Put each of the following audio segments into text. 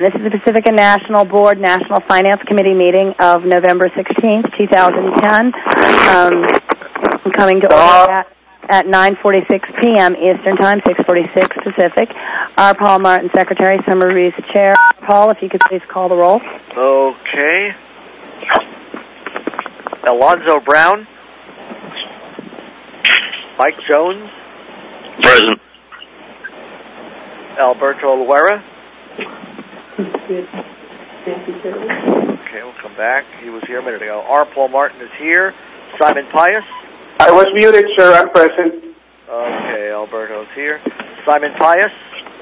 This is the Pacifica National Board National Finance Committee meeting of November 16th, 2010. Coming to order at 9:46 p.m. Eastern Time, 6:46 Pacific. R. Paul Martin, Secretary, Summer Reese, Chair. Paul, if you could please call the roll. Okay. Alonzo Brown. Mike Jones. Present. Alberto Luera. Okay, we'll come back. He was here a minute ago. R. Paul Martin is here. Simon Pius. I was muted, sir. I'm present. Okay, Alberto's here. Simon Pius.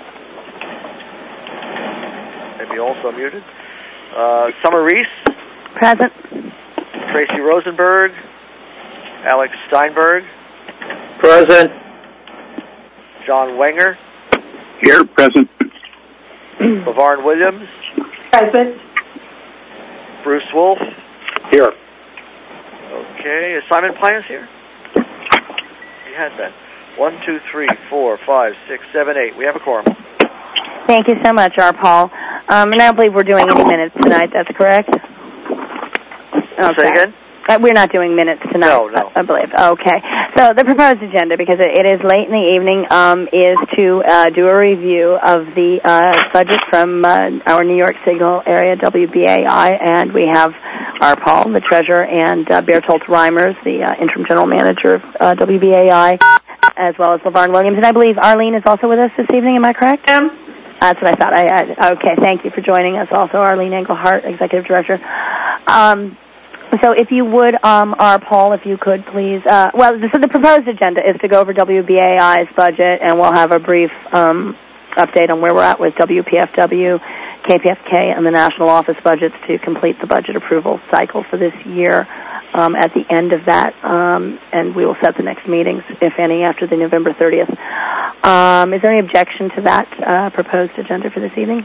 Maybe also muted. Summer Reese. Present. Tracy Rosenberg. Alex Steinberg. Present. John Wenger. Here, present. LaVarn Williams. Present. Bruce Wolf. Here. Okay, is Simon Pius here? He had that. 1, 2, 3, 4, 5, 6, 7, 8. We have a quorum. Thank you so much, R. Paul. And I don't believe we're doing any minutes tonight. That's correct? Okay. Say again? We're not doing minutes tonight. No. I believe. Okay. So the proposed agenda, because it is late in the evening, is to do a review of the budget from our New York Signal area, WBAI, and we have R. Paul, the treasurer, and Bertolt Reimers, the interim general manager of WBAI, as well as LaVarn Williams. And I believe Arlene is also with us this evening. Am I correct? That's what I thought. Okay, thank you for joining us. Also, Arlene Engelhardt, executive director. So if you would, R. Paul, if you could please, so the proposed agenda is to go over WBAI's budget, and we'll have a brief update on where we're at with WPFW, KPFK, and the national office budgets to complete the budget approval cycle for this year. At the end of that, and we will set the next meetings, if any, after the November 30th. Is there any objection to that proposed agenda for this evening?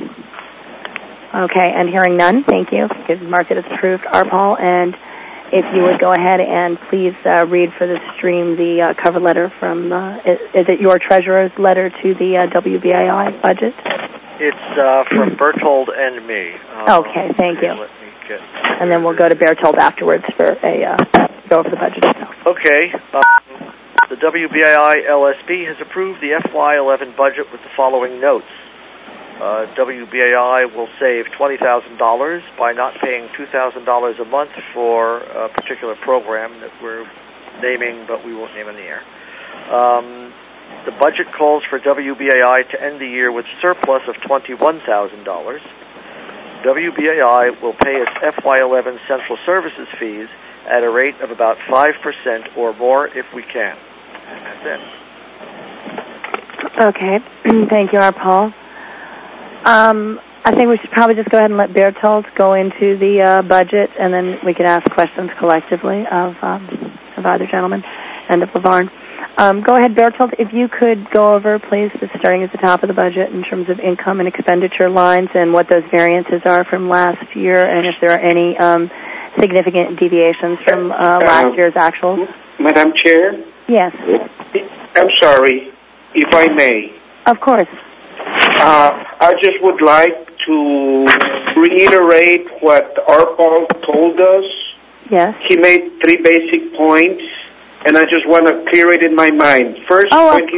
Okay, and hearing none, thank you. You can mark it as approved, R. Paul, and if you would go ahead and please read for the stream the cover letter from, is it your treasurer's letter to the WBAI budget? It's from Bertold and me. Okay, thank you. Let me get... And then we'll go to Bertold afterwards for a go over the budget itself. Okay. The WBAI LSB has approved the FY11 budget with the following notes. WBAI will save $20,000 by not paying $2,000 a month for a particular program that we're naming, but we won't name in the air. The budget calls for WBAI to end the year with surplus of $21,000. WBAI will pay its FY11 central services fees at a rate of about 5% or more if we can. And that's it. Okay. Thank you, R. Paul. I think we should probably just go ahead and let Bertolt go into the budget, and then we can ask questions collectively of either gentleman and of LaVarn. Go ahead, Bertolt, if you could go over, please, just starting at the top of the budget in terms of income and expenditure lines and what those variances are from last year, and if there are any significant deviations from last year's actuals. Madam Chair? Yes. I'm sorry, if I may. Of course. I just would like to reiterate what R. Paul told us. Yes. He made 3 basic points, and I just want to clear it in my mind. First point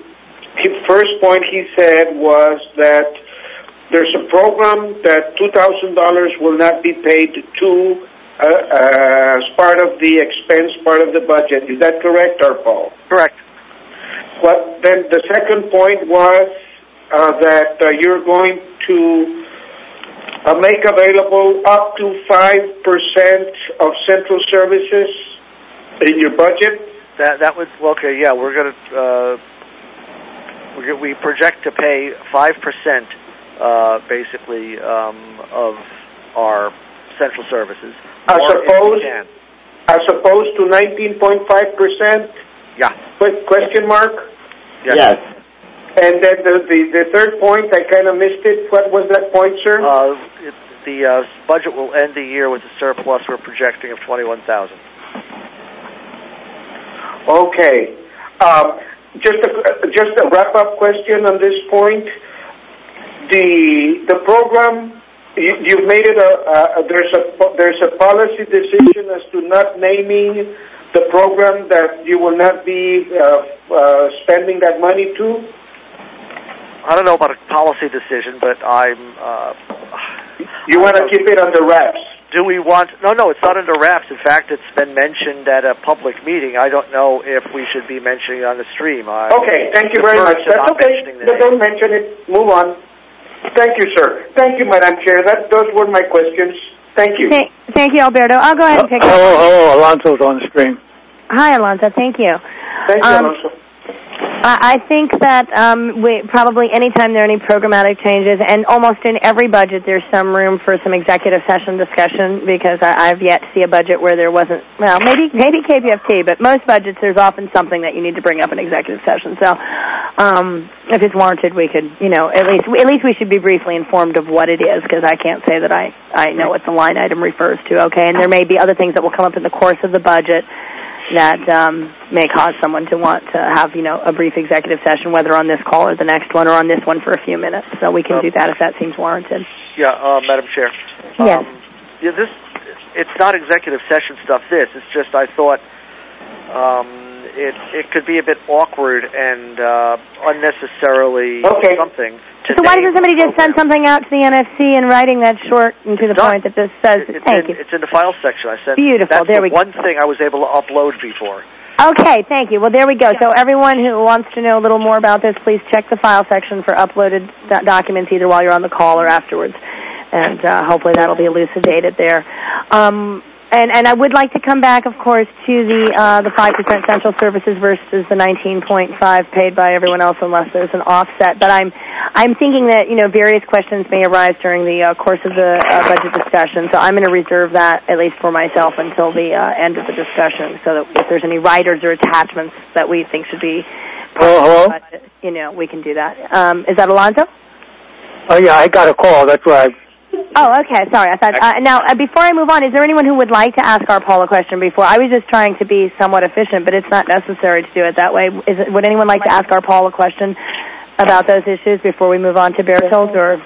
he said was that there's a program that $2,000 will not be paid to as part of the expense part of the budget. Is that correct, R. Paul? Correct. Then the second point was that you're going to make available up to 5% of central services in your budget. That would okay. Yeah, we're going to we project to pay 5% basically of our central services. As opposed to 19.5%. Yeah. Question mark. Yes. And then the third point, I kind of missed it. What was that point, sir? The budget will end the year with a surplus we're projecting of $21,000. Okay. Just a wrap-up question on this point. the program, you've made it there's a policy decision as to not naming the program that you will not be spending that money to? I don't know about a policy decision, but you want to keep it under wraps? Do we want... No, it's not under wraps. In fact, it's been mentioned at a public meeting. I don't know if we should be mentioning it on the stream. Okay, thank you very much. That's okay. Don't mention it. Move on. Thank you, sir. Thank you, Madam Chair. Those were my questions. Thank you. Thank you, Alberto. I'll go ahead and pick up. Hello, Alonso's on the stream. Hi, Alonso. Thank you. Thank you, Alonso. I think that we probably anytime there are any programmatic changes, and almost in every budget there's some room for some executive session discussion, because I've yet to see a budget where there wasn't, well, maybe KPFT, but most budgets there's often something that you need to bring up in executive session. So if it's warranted, we could, at least we should be briefly informed of what it is, because I can't say that I know what the line item refers to, okay? And there may be other things that will come up in the course of the budget that may cause someone to want to have, a brief executive session, whether on this call or the next one, or on this one for a few minutes. So we can do that if that seems warranted. Yeah, Madam Chair. Yes. It's not executive session stuff, It's just I thought it could be a bit awkward and unnecessarily something. So why doesn't somebody just send something out to the NFC in writing that's short and to the point that just says, thank you. It's in the file section. I sent. Beautiful. There we go. One thing I was able to upload before. Okay, thank you. Well, there we go. So everyone who wants to know a little more about this, please check the file section for uploaded documents either while you're on the call or afterwards. And hopefully that'll be elucidated there. And I would like to come back, of course, to the 5% central services versus the 19.5 paid by everyone else, unless there's an offset. But I'm thinking that various questions may arise during the course of the budget discussion. So I'm going to reserve that at least for myself until the end of the discussion, so that if there's any riders or attachments that we think should be, we can do that. Is that Alonzo? Oh yeah, I got a call. That's why. Oh, okay. Sorry. I thought. Now, before I move on, is there anyone who would like to ask our poll a question before? I was just trying to be somewhat efficient, but it's not necessary to do it that way. Would anyone like to ask our poll a question about those issues before we move on to Bertolt? Or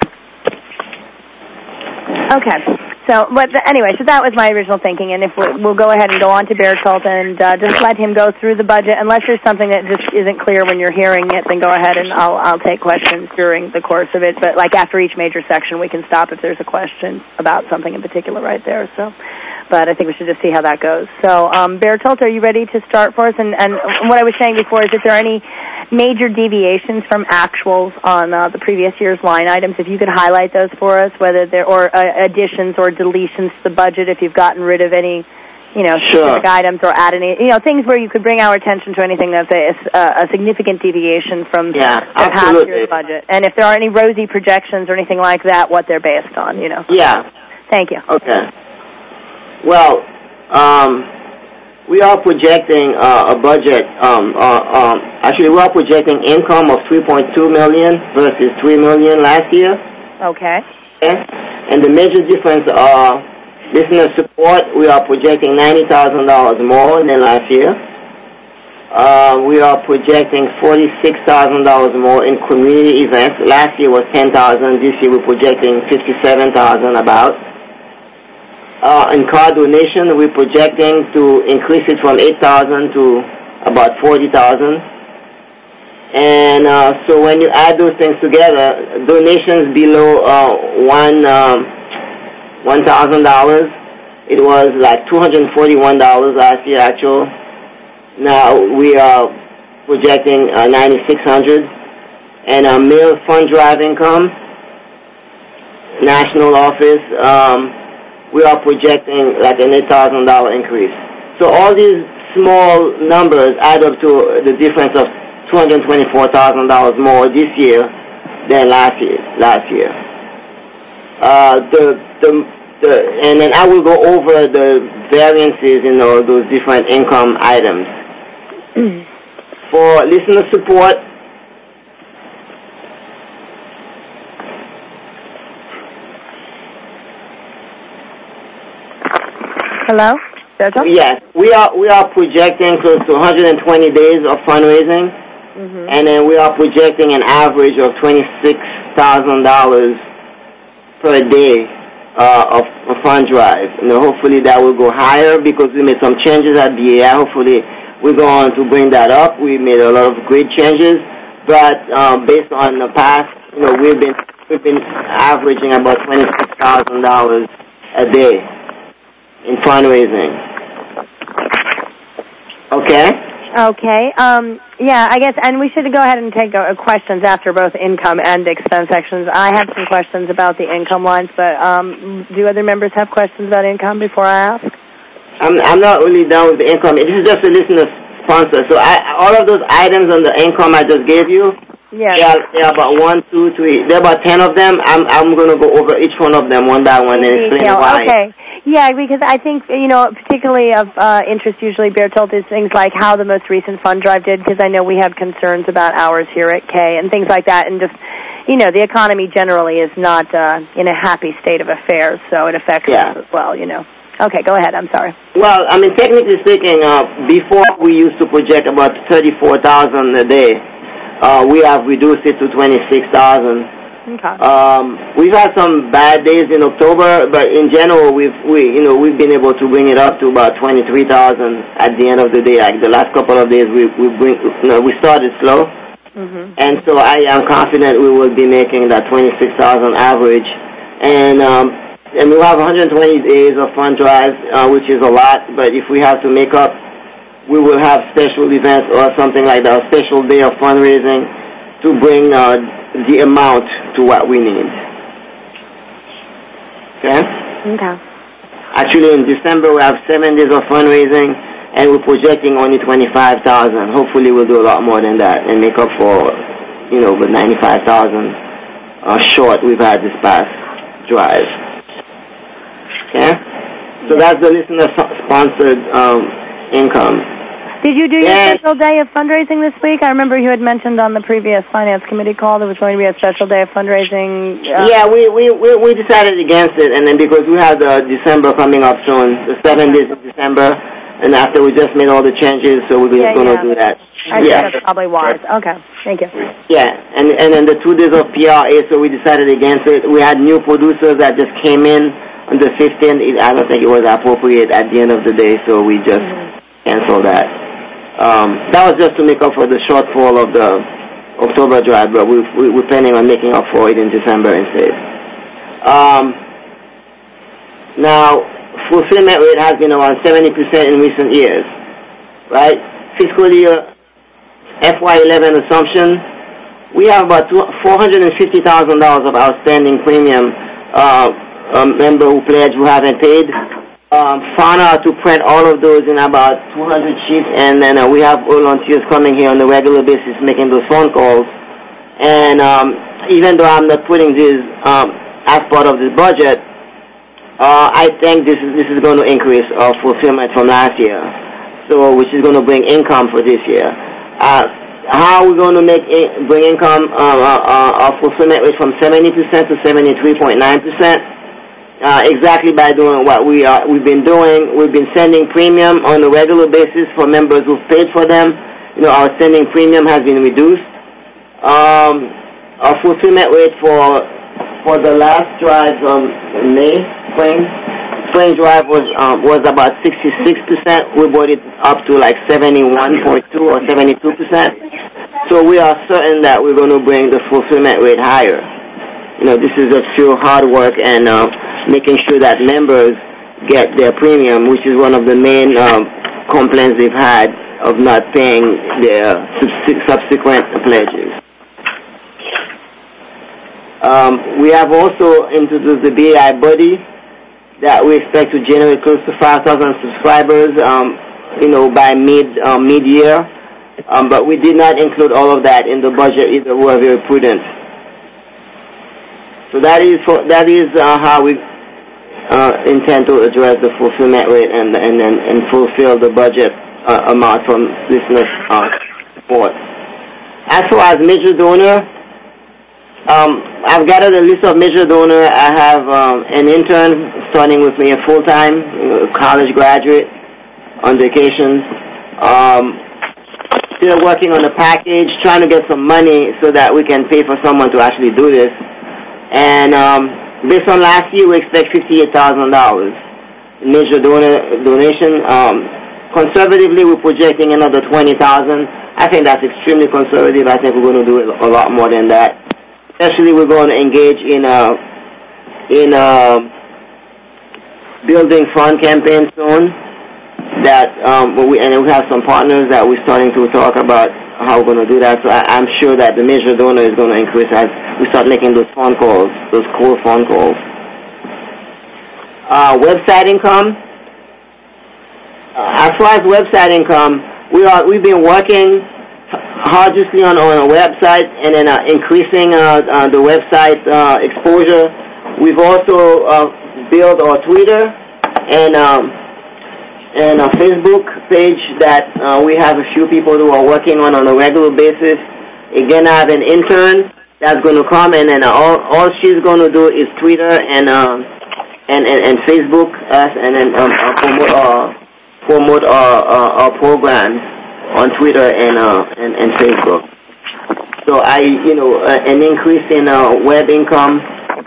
okay. So, anyway, so that was my original thinking, and if we'll go ahead and go on to Bertolt and just let him go through the budget. Unless there's something that just isn't clear when you're hearing it, then go ahead and I'll take questions during the course of it. But like after each major section, we can stop if there's a question about something in particular right there. So, but I think we should just see how that goes. So, Bertolt, are you ready to start for us? And what I was saying before is if there are any major deviations from actuals on the previous year's line items, if you could highlight those for us, whether there or additions or deletions to the budget, if you've gotten rid of any, specific items or add any, things where you could bring our attention to anything that's a significant deviation from the past year's budget. And if there are any rosy projections or anything like that, what they're based on, Yeah. Thank you. Okay. Well, we are projecting a budget, actually we are projecting income of $3.2 million versus $3 million last year. Okay. And the major difference are listener support. We are projecting $90,000 more than last year. We are projecting $46,000 more in community events. Last year was $10,000. This year we're projecting $57,000 about. In car donation, we're projecting to increase it from $8,000 to about $40,000. And so when you add those things together, donations below $1,000, it was like $241 last year actual. Now we are projecting $9,600. And mail fund drive income, national office, we are projecting like an $8,000 increase. So all these small numbers add up to the difference of $224,000 more this year than last year. And then I will go over the variances in all those different income items. For listener support, hello? Yes, we are projecting close to 120 days of fundraising. Mm-hmm. And then we are projecting an average of $26,000 $1,000 per day of fund drive. Hopefully that will go higher because we made some changes at BAI. Hopefully we're going to bring that up. We made a lot of great changes, but based on the past, we've been averaging about $26,000 a day in fundraising. Okay. Okay. Yeah, I guess, and we should go ahead and take questions after both income and expense sections. I have some questions about the income lines, but do other members have questions about income before I ask? I'm not really done with the income. This is just a listener sponsor. So all of those items on the income I just gave you, there are about 1, 2, 3. There are about 10 of them. I'm going to go over each one of them one by one and explain why. Okay. Yeah, because I think, particularly of interest usually, Bertolt, is things like how the most recent fund drive did, because I know we have concerns about ours here at K and things like that, and just, the economy generally is not in a happy state of affairs, so it affects us as well, Okay, go ahead. I'm sorry. Well, technically speaking, before we used to project about 34,000 a day. We have reduced it to 26,000. Okay. We've had some bad days in October, but in general, we've been able to bring it up to about 23,000 at the end of the day. Like the last couple of days, we started slow, and so I am confident we will be making that 26,000 average, and we'll have 120 days of fund drives, which is a lot. But if we have to make up, we will have special events or something like that, a special day of fundraising to bring the amount to what we need. Okay? Okay. Actually, in December, we have 7 days of fundraising, and we're projecting only 25,000. Hopefully, we'll do a lot more than that and make up for, the 95,000 short we've had this past drive. Okay? So that's the listener-sponsored income. Did you do your special day of fundraising this week? I remember you had mentioned on the previous Finance Committee call there was going to be a special day of fundraising. Yeah, we decided against it, and then because we have December coming up soon, the 7 days of December, and after we just made all the changes, so we're just going to do that. I think that's probably wise. Okay, thank you. Yeah, and then the 2 days of PRA, so we decided against it. We had new producers that just came in on the 15th. I don't think it was appropriate at the end of the day, so we just canceled that. That was just to make up for the shortfall of the October drive, but we're planning on making up for it in December instead. Now, fulfillment rate has been around 70% in recent years, right? Fiscal year FY11 assumption, we have about $450,000 of outstanding premium. Member who pledged who haven't paid. Found out to print all of those in about 200 sheets, and then we have volunteers coming here on a regular basis making those phone calls. And even though I'm not putting this as part of this budget, I think this is going to increase our fulfillment from last year, so which is going to bring income for this year. How are we going to bring income? Our fulfillment rate from 70% to 73.9%. Exactly by doing what we've been doing. We've been sending premium on a regular basis for members who've paid for them. Our sending premium has been reduced. Our fulfillment rate for the last drive May spring drive was about 66%. We brought it up to like 71.2 or 72%. So we are certain that we're going to bring the fulfillment rate higher. This is just pure hard work and making sure that members get their premium, which is one of the main complaints they've had of not paying their subsequent pledges. We have also introduced the BAI Buddy that we expect to generate close to 5,000 subscribers, by mid-year. But we did not include all of that in the budget either. We are very prudent. So that is how we intend to address the fulfillment rate and fulfill the budget amount from listener support. As far as major donor, I've gathered a list of major donor. I have an intern starting with me, a full-time college graduate on vacation. Still working on the package, trying to get some money so that we can pay for someone to actually do this. And based on last year, we expect $58,000 major donation. Conservatively, we're projecting another $20,000. I think that's extremely conservative. I think we're going to do a lot more than that. Especially, we're going to engage in building fund campaign soon. That we have some partners that we're starting to talk about how we're going to do that. So I'm sure that the major donor is going to increase as we start making those phone calls, those cool phone calls. Website income. As far as website income, we've been working arduously on our website and then increasing the website exposure. We've also built our Twitter and a Facebook page that we have a few people who are working on a regular basis. Again, I have an intern that's going to come, and then all she's going to do is Twitter and Facebook us, and then promote our programs on Twitter and Facebook. So an increase in web income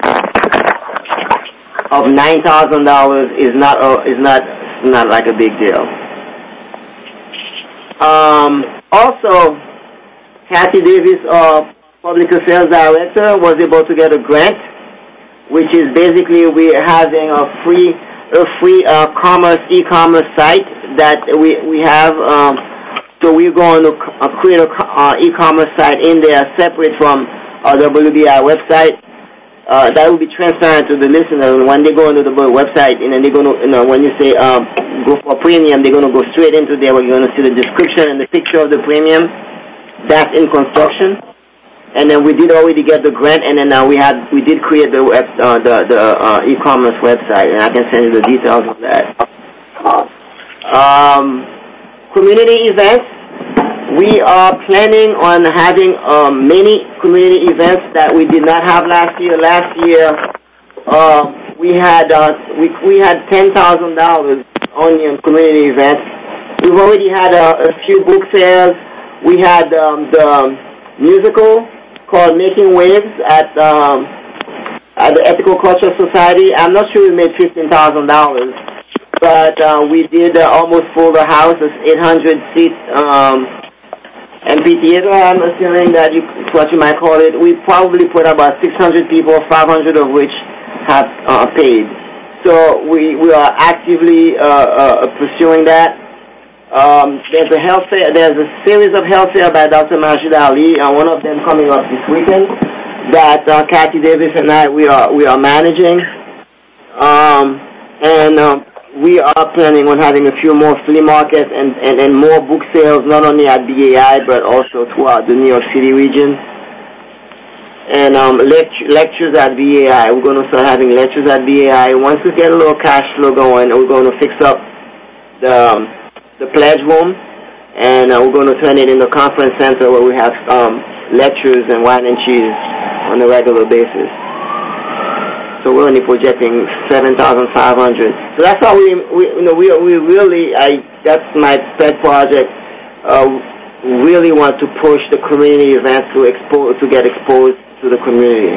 of $9,000 is not like a big deal. Also, Kathy Davis, our public affairs director, was able to get a grant, which is basically we're having a free e-commerce site that we have. So we're going to create a e-commerce site in there separate from our WBI website. That will be transparent to the listener. When they go into the website, they're going to, when you say go for premium, they're going to go straight into there where you're going to see the description and the picture of the premium. That's in construction. And then we did already get the grant, and then we did create the e-commerce website, and I can send you the details of that. Community events. We are planning on having many community events that we did not have last year. Last year, we had $10,000 only on community events. We've already had a few book fairs. We had the musical called Making Waves at the Ethical Culture Society. I'm not sure we made $15,000, but we did almost full the house. It's 800-seat amphitheater. I'm assuming that's what you might call it. We probably put about 600 people, 500 of which have paid. So we are actively pursuing that. There's a health fair. There's a series of health fair by Dr. Majid Ali. One of them coming up this weekend that Kathy Davis and I we are managing, and we are planning on having a few more flea markets and more book sales, not only at BAI but also throughout the New York City region. And lectures at BAI. We're going to start having lectures at BAI. Once we get a little cash flow going, we're going to fix up the pledge room, and we're going to turn it into a conference center where we have lectures and wine and cheese on a regular basis. So we're only projecting 7,500. So that's how we really, that's my pet project. Really want to push the community events to get exposed to the community.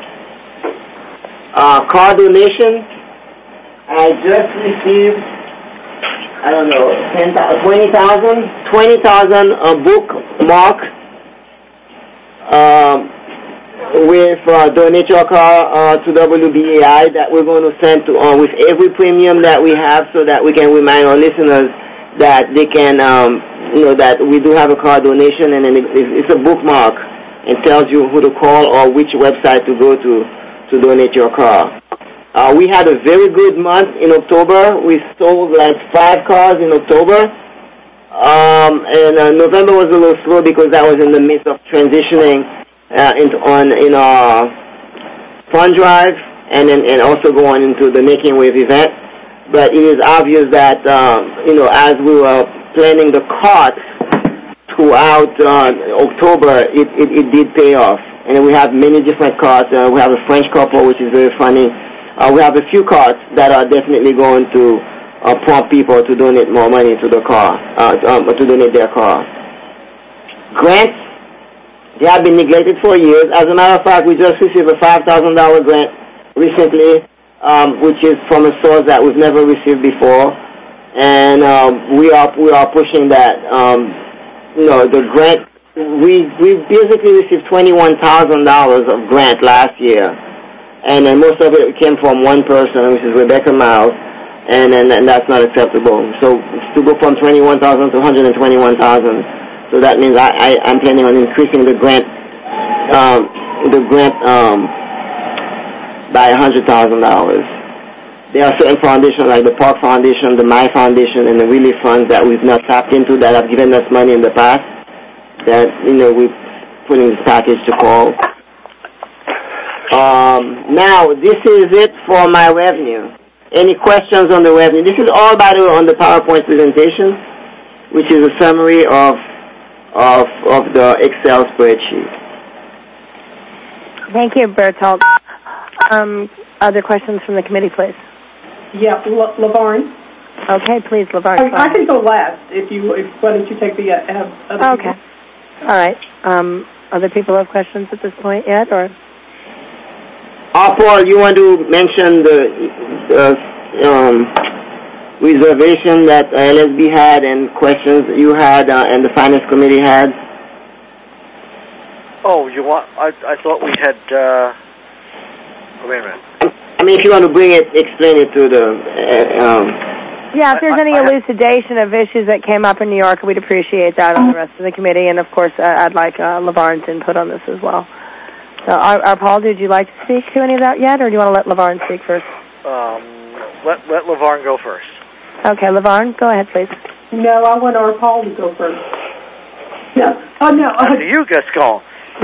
Car donation. I just received, I don't know, 20,000 bookmark with Donate Your Car to WBAI that we're going to send to with every premium that we have, so that we can remind our listeners that they can, that we do have a car donation, and then it's a bookmark and tells you who to call or which website to go to donate your car. We had a very good month in October. We sold like 5 cars in October. And November was a little slow because that was in the midst of transitioning in our fund drive and also going into the Making Wave event. But it is obvious that, as we were planning the carts throughout October, it did pay off. And we have many different carts. We have a French couple, which is very funny. We have a few carts that are definitely going to prompt people to donate more money to the car, to donate their car. Grants. They have been neglected for years. As a matter of fact, we just received a $5,000 grant recently, which is from a source that we've never received before, and we are pushing that. The grant, we basically received $21,000 of grant last year, and then most of it came from one person, which is Rebecca Miles, and that's not acceptable. So to go from 21,000 to 121,000, so that means I'm planning on increasing the grant by $100,000. There are certain foundations like the Park Foundation, the My Foundation, and the Relief Funds that we've not tapped into that have given us money in the past that, we're putting this package to call. Now, this is it for my revenue. Any questions on the revenue? This is all, by the way, on the PowerPoint presentation, which is a summary of the Excel spreadsheet. Thank you, Bertolt. Other questions from the committee, please? Yeah, LaVarn. Okay, please, LaVarn. I can go last why don't you take the other Okay. people? All right. Other people have questions at this point yet, or? Paul, you want to mention the reservation that LSB had and questions you had and the Finance Committee had? Oh, you want? I thought we had. Wait a minute. I mean, if you want to bring it, explain it to the. Yeah, if there's any elucidation of issues that came up in New York, we'd appreciate that on the rest of the committee. And of course, I'd like LaVarn's input on this as well. So, Paul, did you like to speak to any of that yet, or do you want to let LaVarn speak first? Let LaVarn go first. Okay, LaVarn, go ahead, please. No, I want our Paul to go first. No. Oh, no. After you, Gascon.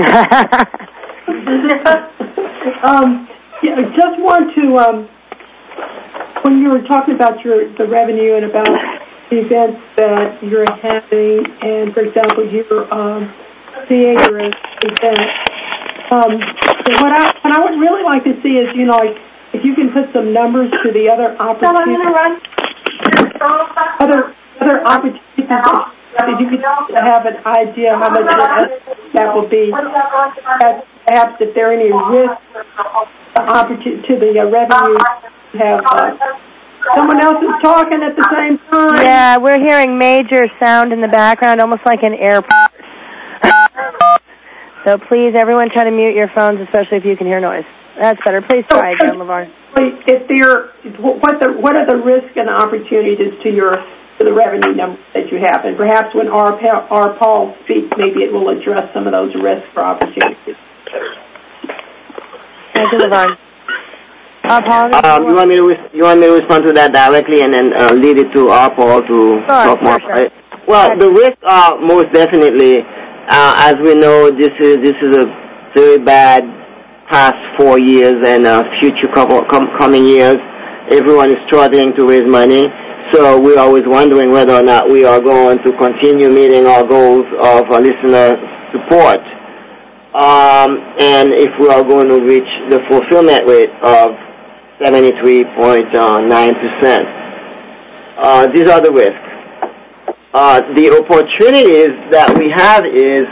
Just want to, when you were talking about the revenue and about the events that you're having, and for example, you're theater event. What I would really like to see is, if you can put some numbers to the other opportunities. Other opportunities. If you could have an idea how much that will be. Perhaps if there are any risks to the revenue, have someone else is talking at the same time. Yeah, we're hearing major sound in the background, almost like an airport. So please, everyone, try to mute your phones, especially if you can hear noise. That's better. Please try again, LaVarn. What are the risks and opportunities to the revenue numbers that you have? And perhaps when our Paul speaks, maybe it will address some of those risks or opportunities. Thank you, LaVarn. Paul, you want me to respond to that directly and then lead it to Paul to talk more? Sure. Well, the risks are most definitely, as we know, this is a very bad past 4 years and future coming years. Everyone is struggling to raise money, so we're always wondering whether or not we are going to continue meeting our goals of listener support, and if we are going to reach the fulfillment rate of 73.9%. These are the risks. The opportunities that we have is,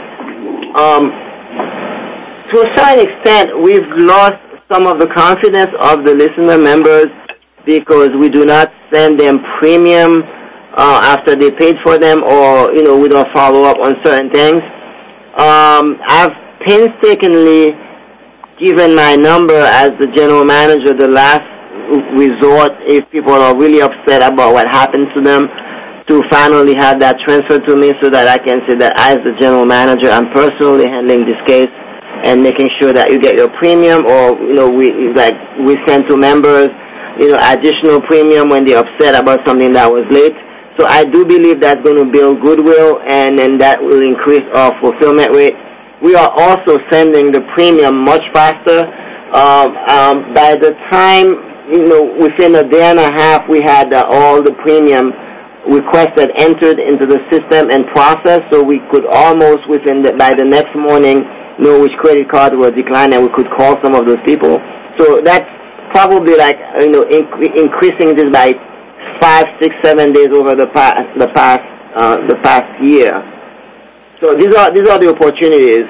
to a certain extent, we've lost some of the confidence of the listener members because we do not send them premium after they paid for them, or we don't follow up on certain things. I've painstakingly given my number as the general manager the last resort if people are really upset about what happened to them, to finally have that transferred to me so that I can say that as the general manager, I'm personally handling this case and making sure that you get your premium, or we send to members additional premium when they're upset about something that was late. So I do believe that's going to build goodwill, and then that will increase our fulfillment rate. We are also sending the premium much faster. By the time, within a day and a half, we had all the premium requested entered into the system and processed, so we could almost by the next morning know which credit card were declined, and we could call some of those people. So that's probably increasing this by 5, 6, 7 days over the past year. So these are the opportunities.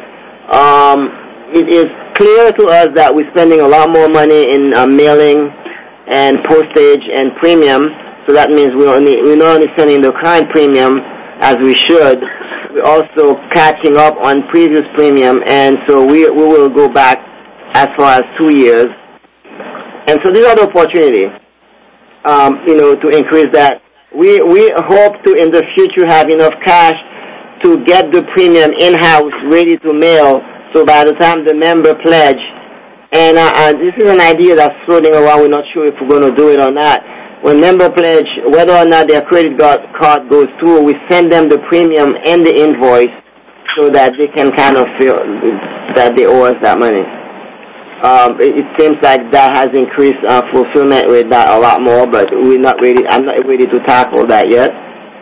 it is clear to us that we're spending a lot more money in mailing and postage and premium. So that means we're not only sending the current premium as we should, we're also catching up on previous premium, and so we will go back as far as 2 years. And so these are the opportunities, to increase that. We hope to in the future have enough cash to get the premium in-house ready to mail, so by the time the member pledge, and this is an idea that's floating around, we're not sure if we're going to do it or not. When member pledge, whether or not their credit card goes through, we send them the premium and the invoice so that they can kind of feel that they owe us that money. It seems like that has increased fulfillment rate a lot more, but I'm not ready to tackle that yet.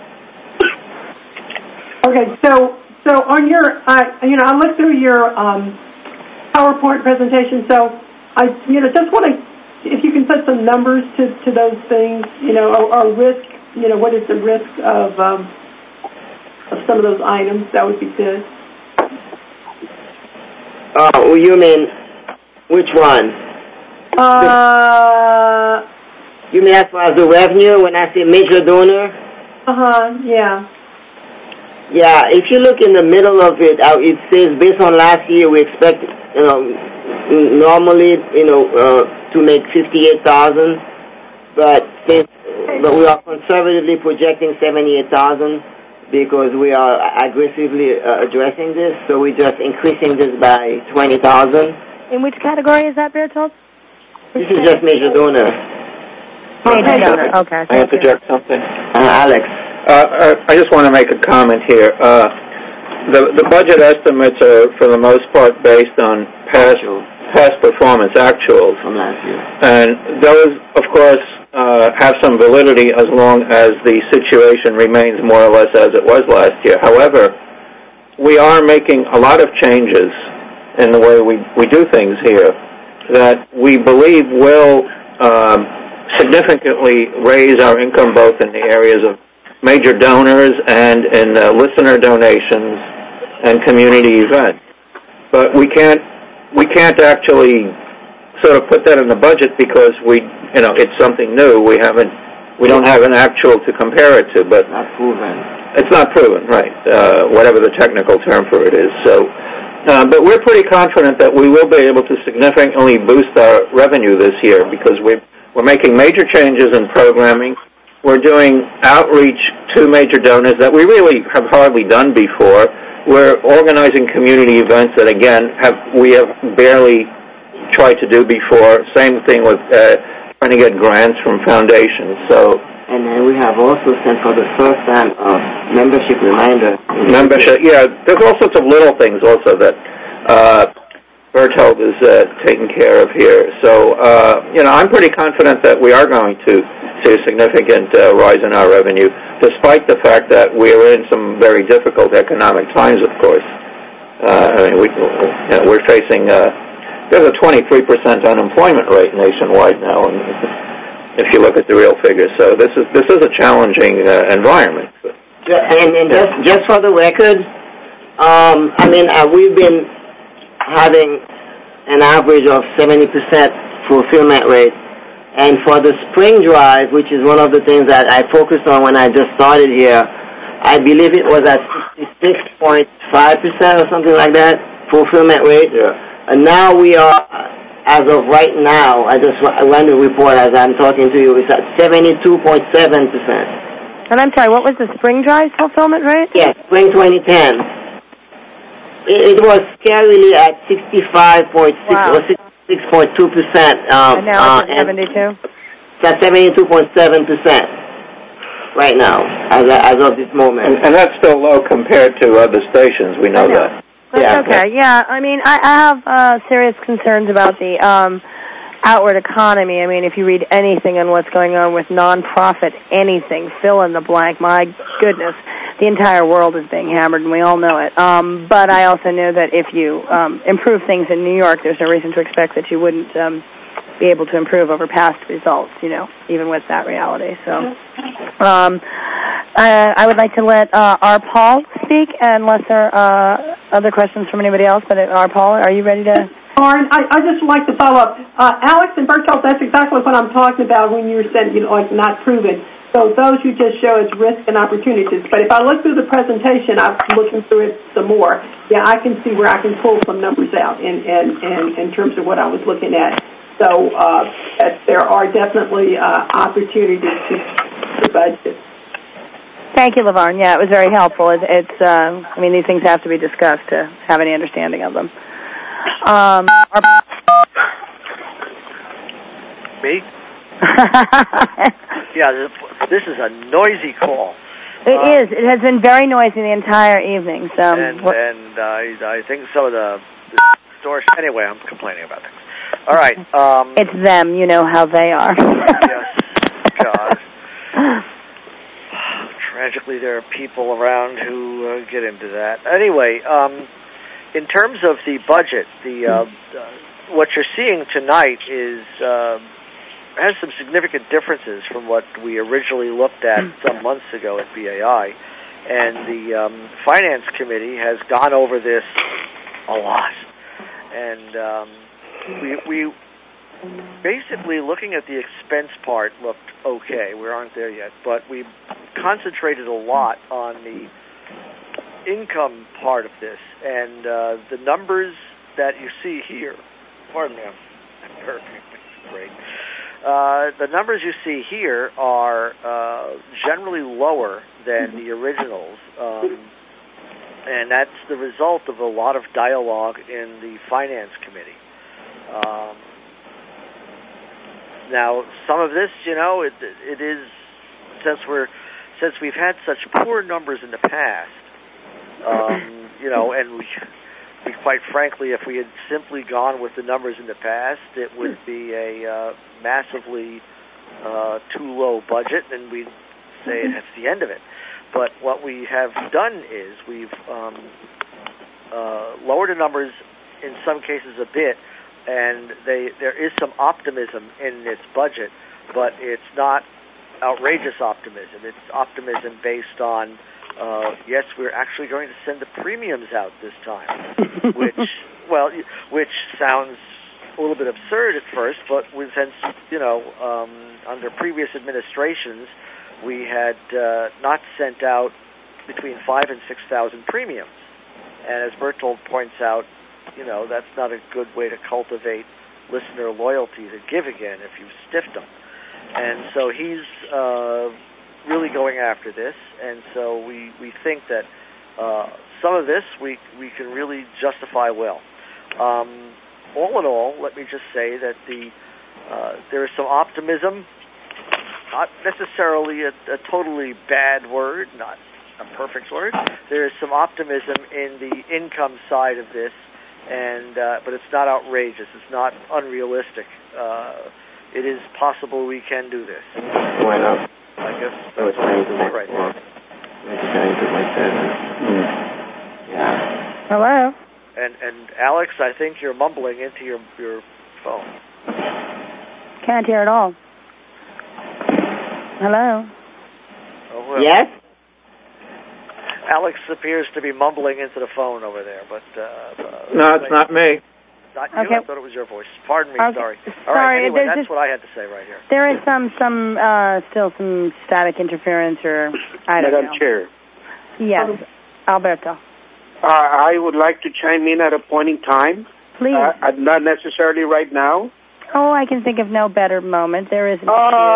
Okay, so on your, I looked through your PowerPoint presentation. So I, just want to, if you can put some numbers to those things, or risk, what is the risk of some of those items? That would be good. You mean which one? You mean as far as the revenue when I say major donor? Yeah. Yeah, if you look in the middle of it, it says based on last year we expect, normally, to make 58,000, but we are conservatively projecting 78,000 because we are aggressively addressing this. So we're just increasing this by 20,000. In which category is that, Bertold? This is just major donor. Major donor. Okay. I interject something. Alex. I just want to make a comment here. The budget estimates are, for the most part, based on past performance actuals. From last year. And those, of course, have some validity as long as the situation remains more or less as it was last year. However, we are making a lot of changes in the way we do things here that we believe will significantly raise our income both in the areas of major donors and in listener donations and community events. But we can't actually sort of put that in the budget because it's something new. We don't have an actual to compare it to, but not proven. It's not proven, right? Whatever the technical term for it is. So, but we're pretty confident that we will be able to significantly boost our revenue this year because we're making major changes in programming. We're doing outreach to major donors that we really have hardly done before. We're organizing community events that, again, we have barely tried to do before. Same thing with trying to get grants from foundations. And then we have also sent for the first time a membership reminder. Membership, yeah. There's all sorts of little things also that Bertold is taking care of here. So, I'm pretty confident that we are going to see a significant rise in our revenue, despite the fact that we're in some very difficult economic times, of course. We're facing, there's a 23% unemployment rate nationwide now, and if you look at the real figures. So this is a challenging environment. And just for the record, we've been having an average of 70% fulfillment rate. And for the spring drive, which is one of the things that I focused on when I just started here, I believe it was at 66.5% or something like that, fulfillment rate. Yeah. And now we are, as of right now, I just ran the report as I'm talking to you, it's at 72.7%. And I'm sorry, what was the spring drive fulfillment rate? Yes, spring 2010. It was scarily at 65.6 or 6.2%. And now it's at 72? It's at 72.7% right now, as of this moment. And that's still low compared to other stations, we know that. That's okay, yeah. I have serious concerns about the outward economy. If you read anything on what's going on with nonprofit anything, fill in the blank, my goodness, the entire world is being hammered, and we all know it. But I also know that if you improve things in New York, there's no reason to expect that you wouldn't be able to improve over past results, even with that reality. So I would like to let our Paul speak, unless there Other questions from anybody else? But Paul, are you ready to? Lauren, I just like to follow up. Alex and Bertolt, that's exactly what I'm talking about when you said, like not proven. So those you just show as risk and opportunities. But if I look through the presentation, I'm looking through it some more. Yeah, I can see where I can pull some numbers out in terms of what I was looking at. So there are definitely opportunities to the budget. Thank you, LaVarn. Yeah, it was very helpful. I mean, these things have to be discussed to have any understanding of them. Me? Yeah, this is a noisy call. It is. It has been very noisy the entire evening. So, and I think some of the stores. Anyway, I'm complaining about things. All right. It's them. You know how they are. Yes. God. Tragically, there are people around who get into that. Anyway, in terms of the budget, what you're seeing tonight is has some significant differences from what we originally looked at some months ago at BAI, and the Finance Committee has gone over this a lot, and we basically, looking at the expense part, looked okay. We aren't there yet, but we concentrated a lot on the income part of this, and the numbers that you see here. Pardon me, I'm burping. It's great. The numbers you see here are generally lower than the originals, and that's the result of a lot of dialogue in the Finance Committee. Now, some of this, it is since we've had such poor numbers in the past, and we quite frankly, if we had simply gone with the numbers in the past, it would be a massively too low budget, and we'd say that's the end of it. But what we have done is we've lowered the numbers in some cases a bit, and there is some optimism in its budget, but it's not outrageous optimism. It's optimism based on, yes, we're actually going to send the premiums out this time, which sounds a little bit absurd at first, but since, under previous administrations, we had not sent out between 5,000 and 6,000 premiums. And as Bertolt points out, that's not a good way to cultivate listener loyalty to give again if you stiffed them. And so he's really going after this, and so we think that some of this we can really justify well. All in all, let me just say that there is some optimism, not necessarily a totally bad word, not a perfect word. There is some optimism in the income side of this, and but it's not outrageous. It's not unrealistic. It is possible we can do this. Why not? I guess that's right. Yeah. Hello. And Alex, I think you're mumbling into your phone. Can't hear at all. Hello. Oh, well. Yes. Alex appears to be mumbling into the phone over there, but no, it's not me. Not you. Okay. I thought it was your voice. Pardon me. Okay. Sorry. All Sorry. right. Anyway, that's what I had to say right here. There is still some static interference, or I don't know. Madam Chair. Yes, Alberto. I would like to chime in at a point in time. Please. Not necessarily right now. Oh, I can think of no better moment. There isn't.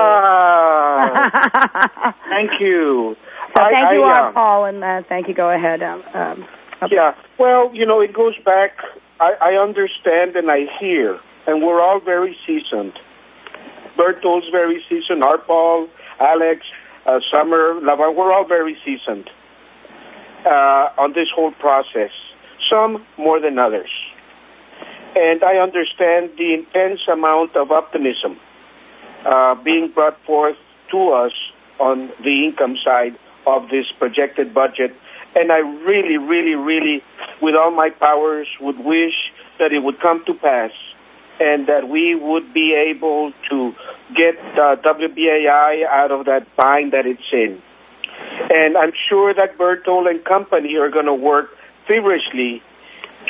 Thank you. So thank you, Paul, and thank you. Go ahead. Yeah. Well, it goes back. I understand and I hear, and we're all very seasoned. Bertolt's very seasoned. Paul, Alex, Summer, LaVarn, we're all very seasoned on this whole process. Some more than others. And I understand the intense amount of optimism being brought forth to us on the income side of this projected budget. And I really, really, really, with all my powers, would wish that it would come to pass and that we would be able to get WBAI out of that bind that it's in. And I'm sure that Bertolt and company are going to work feverishly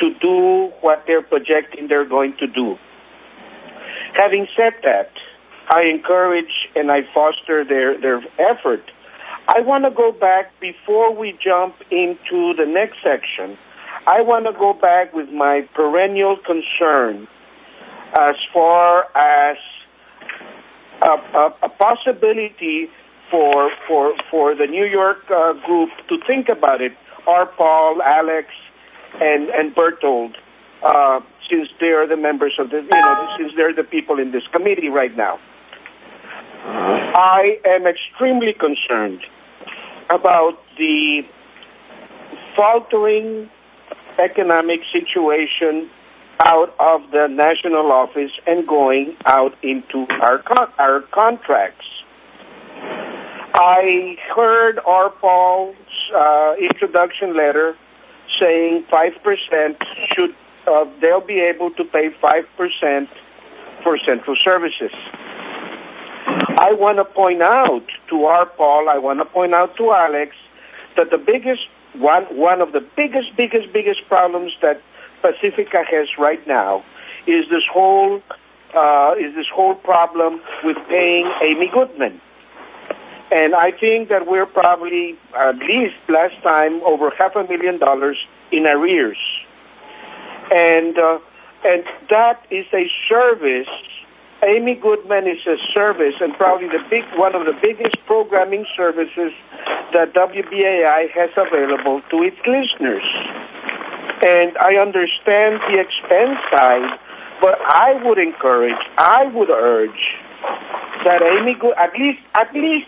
to do what they're projecting they're going to do. Having said that, I encourage and I foster their effort. I want to go back before we jump into the next section. I want to go back with my perennial concern as far as a possibility for the New York group to think about it. R. Paul, Alex, and Bertold, since they are the members of since they're the people in this committee right now. I am extremely concerned about the faltering economic situation out of the national office and going out into our contracts. I heard R. Paul's introduction letter saying 5% should they'll be able to pay 5% for central services. I want to point out to R. Paul, I want to point out to Alex that the biggest one of the biggest problems that Pacifica has right now is this whole problem with paying Amy Goodman. And I think that we're probably, at least last time, over $500,000 in arrears. And that is a service. Amy Goodman is a service, and probably one of the biggest programming services that WBAI has available to its listeners. And I understand the expense side, but I would urge that at least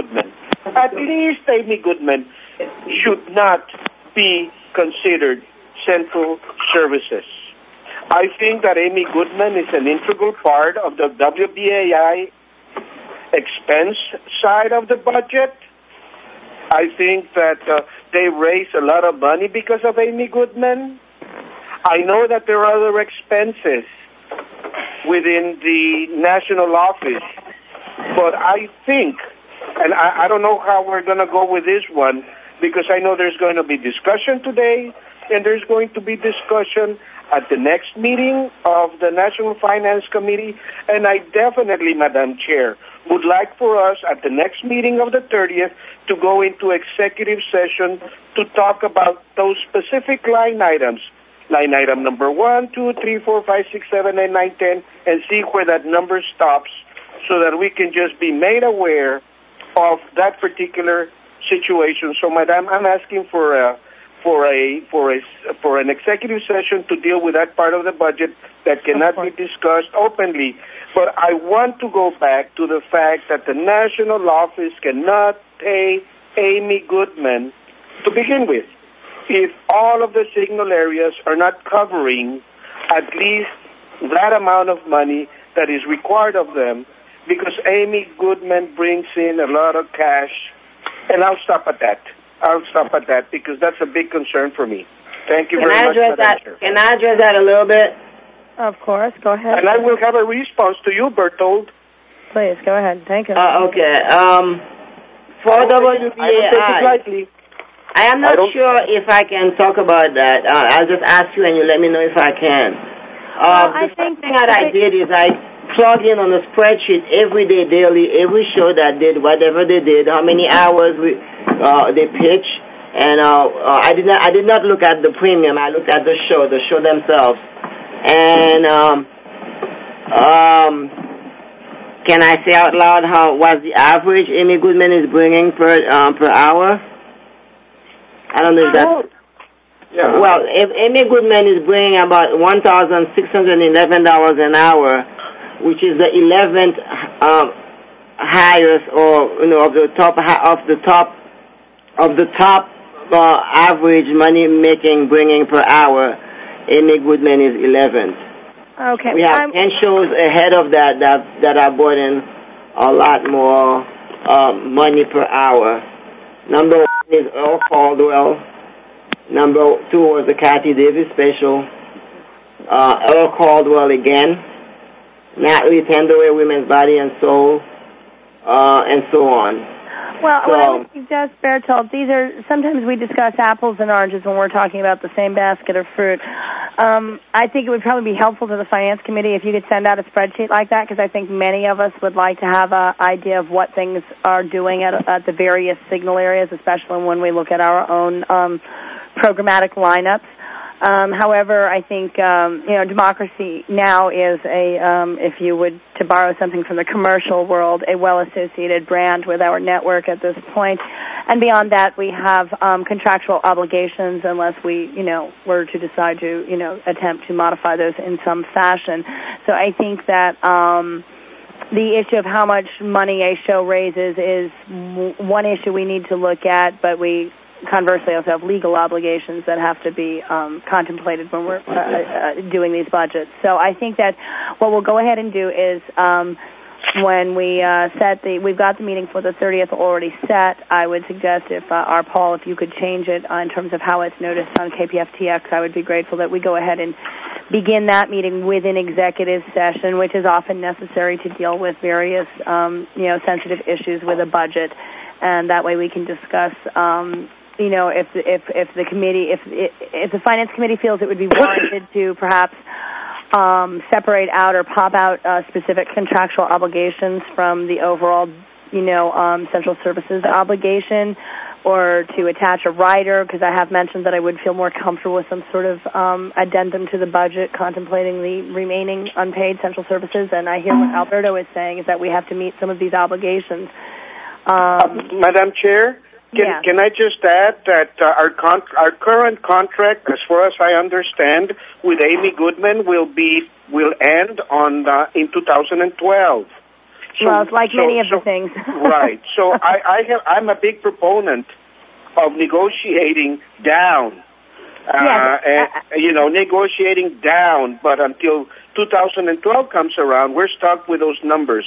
Amy Goodman should not be considered central services. I think that Amy Goodman is an integral part of the WBAI expense side of the budget. I think that they raise a lot of money because of Amy Goodman. I know that there are other expenses within the national office, but I think, and I don't know how we're going to go with this one, because I know there's going to be discussion today, and there's going to be discussion at the next meeting of the National Finance Committee, and I definitely, Madam Chair, would like for us at the next meeting of the 30th to go into executive session to talk about those specific line items. Line item number 1, 2, 3, 4, 5, 6, 7, 8, 9, 10, and see where that number stops so that we can just be made aware of that particular situation. So, Madam, I'm asking for an executive session to deal with that part of the budget that cannot be discussed openly. But I want to go back to the fact that the national office cannot pay Amy Goodman to begin with if all of the signal areas are not covering at least that amount of money that is required of them, because Amy Goodman brings in a lot of cash. And I'll stop at that because that's a big concern for me. Thank you very much, Madam Chair. Can I address that a little bit? Of course, go ahead. And I will have a response to you, Bertold. Please, go ahead. Thank you. Okay. For WBAI, I am not sure if I can talk about that. I'll just ask you and you let me know if I can. The first thing that I did is I plugged in on a spreadsheet every day, daily, every show that did whatever they did, how many hours they pitch, and I did not look at the premium. I looked at the show themselves, and can I say out loud what the average Amy Goodman is bringing per hour? I don't know if that's... Yeah. Well, if Amy Goodman is bringing about $1,611 an hour, which is the 11th highest, or of the top average money bringing per hour, Amy Goodman is 11th. Okay. We have 10 shows ahead of that are brought in a lot more money per hour. Number 1 is Earl Caldwell. Number 2 was the Kathy Davis special. Earl Caldwell again. Natalie Tendaway, Women's Body and Soul, and so on. Well, what I would suggest, Bertolt, sometimes we discuss apples and oranges when we're talking about the same basket of fruit. I think it would probably be helpful to the Finance Committee if you could send out a spreadsheet like that, because I think many of us would like to have an idea of what things are doing at the various signal areas, especially when we look at our own programmatic lineups. However, I think, Democracy Now! Is if you would, to borrow something from the commercial world, a well-associated brand with our network at this point. And beyond that, we have contractual obligations unless we, were to decide to, attempt to modify those in some fashion. So I think that the issue of how much money a show raises is one issue we need to look at, but we conversely also have legal obligations that have to be contemplated when we're doing these budgets. So I think that what we'll go ahead and do is when we we've got the meeting for the 30th already set, I would suggest if Paul, if you could change it in terms of how it's noticed on KPFTX, I would be grateful that we go ahead and begin that meeting with an executive session, which is often necessary to deal with various, sensitive issues with a budget. And that way we can discuss, if the committee, if the Finance Committee feels it would be warranted to perhaps separate out or pop out specific contractual obligations from the overall, central services obligation, or to attach a rider, because I have mentioned that I would feel more comfortable with some sort of addendum to the budget contemplating the remaining unpaid central services. And I hear what Alberto is saying, is that we have to meet some of these obligations. Madam Chair? Can I just add that our current contract, as far as I understand, with Amy Goodman will end in 2012. Well, it's like many of the things. Right. So I'm a big proponent of negotiating down. Negotiating down, but until 2012 comes around, we're stuck with those numbers.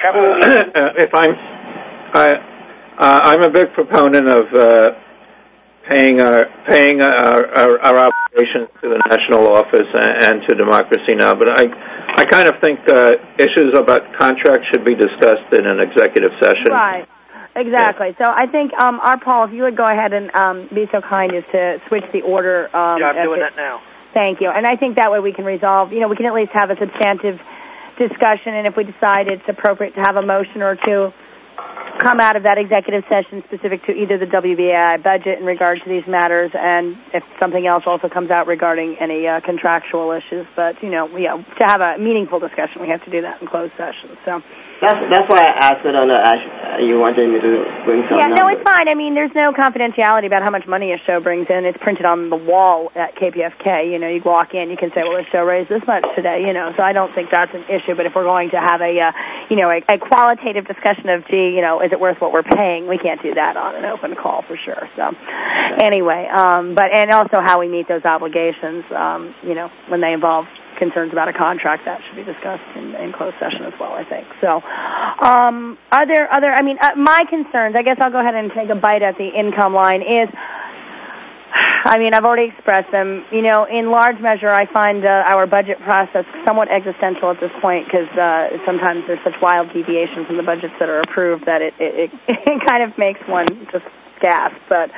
I'm a big proponent of paying our obligations to the national office and to Democracy Now! But I kind of think issues about contracts should be discussed in an executive session. Right. Exactly. Yeah. So I think, Paul, if you would go ahead and be so kind as to switch the order. I'm doing that now. Thank you. And I think that way we can resolve, we can at least have a substantive discussion, and if we decide it's appropriate to have a motion or two come out of that executive session specific to either the WBAI budget in regard to these matters, and if something else also comes out regarding any contractual issues. But, to have a meaningful discussion, we have to do that in closed session. So that's why I asked it on you wanted me to bring some numbers. No, it's fine. I mean, there's no confidentiality about how much money a show brings in. It's printed on the wall at KPFK. You walk in, you can say, well, the show raised this much today, So I don't think that's an issue. But if we're going to have a qualitative discussion of, is it worth what we're paying, we can't do that on an open call for sure. So anyway, and also how we meet those obligations, when they involve concerns about a contract, that should be discussed in closed session as well, I think. So are there other, my concerns, I guess I'll go ahead and take a bite at the income line is, I've already expressed them. In large measure, I find our budget process somewhat existential at this point because sometimes there's such wild deviations from the budgets that are approved that it kind of makes one just gasp. But